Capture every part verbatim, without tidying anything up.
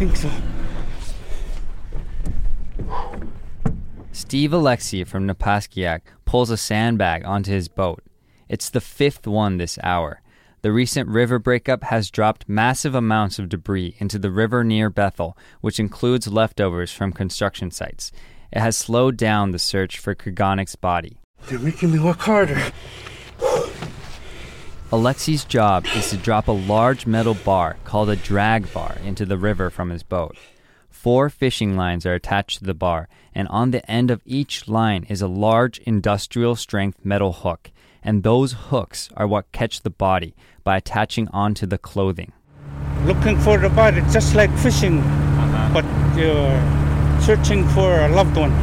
think so. Steve Alexi from Napaskiak pulls a sandbag onto his boat. It's the fifth one this hour. The recent river breakup has dropped massive amounts of debris into the river near Bethel, which includes leftovers from construction sites. It has slowed down the search for Kaganik's body. They're making me work harder. Alexi's job is to drop a large metal bar called a drag bar into the river from his boat. Four fishing lines are attached to the bar, and on the end of each line is a large industrial-strength metal hook, and those hooks are what catch the body by attaching onto the clothing. Looking for the body, just like fishing, uh-huh. but you're searching for a loved one.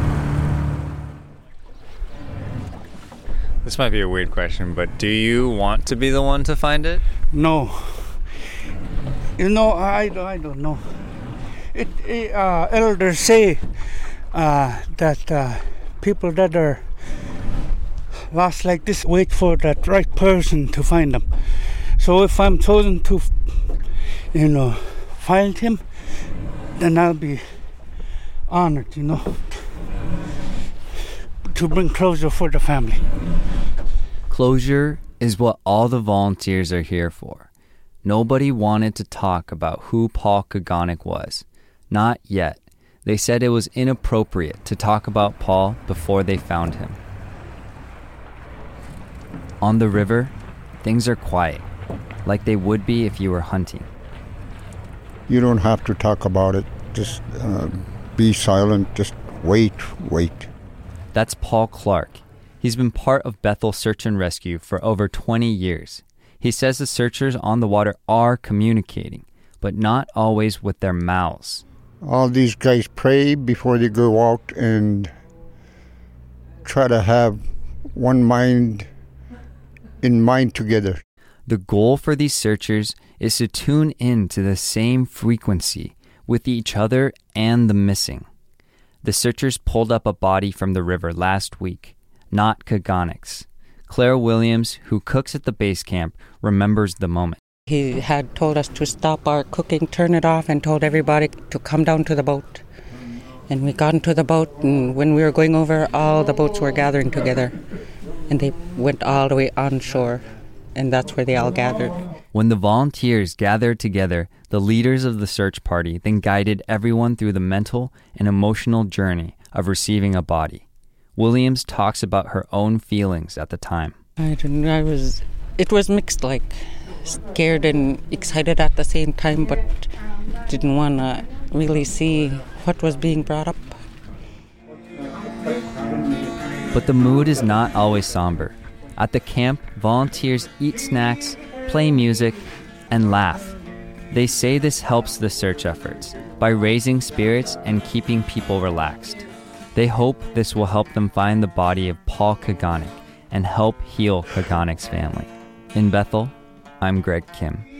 This might be a weird question, but do you want to be the one to find it? No. You know, I, I don't know. It, it, uh, elders say uh, that uh, people that are lost like this wait for that right person to find them. So if I'm chosen to, you know, find him, then I'll be honored, you know, to bring closure for the family. Closure is what all the volunteers are here for. Nobody wanted to talk about who Paul Kaganik was. Not yet. They said it was inappropriate to talk about Paul before they found him. On the river, things are quiet, like they would be if you were hunting. You don't have to talk about it. Just uh, be silent. Just wait, wait. That's Paul Clark. He's been part of Bethel Search and Rescue for over twenty years. He says the searchers on the water are communicating, but not always with their mouths. All these guys pray before they go out and try to have one mind in mind together. The goal for these searchers is to tune in to the same frequency with each other and the missing. The searchers pulled up a body from the river last week, not Kaganik's. Claire Williams, who cooks at the base camp, remembers the moment. He had told us to stop our cooking, turn it off, and told everybody to come down to the boat. And we got into the boat, and when we were going over, all the boats were gathering together. And they went all the way on shore, and that's where they all gathered. When the volunteers gathered together, the leaders of the search party then guided everyone through the mental and emotional journey of receiving a body. Williams talks about her own feelings at the time. I don't know, I was, it was mixed, like scared and excited at the same time, but didn't want to really see what was being brought up. But the mood is not always somber. At the camp, volunteers eat snacks, play music, and laugh. They say this helps the search efforts by raising spirits and keeping people relaxed. They hope this will help them find the body of Paul Kaganik and help heal Kaganik's family. In Bethel, I'm Greg Kim.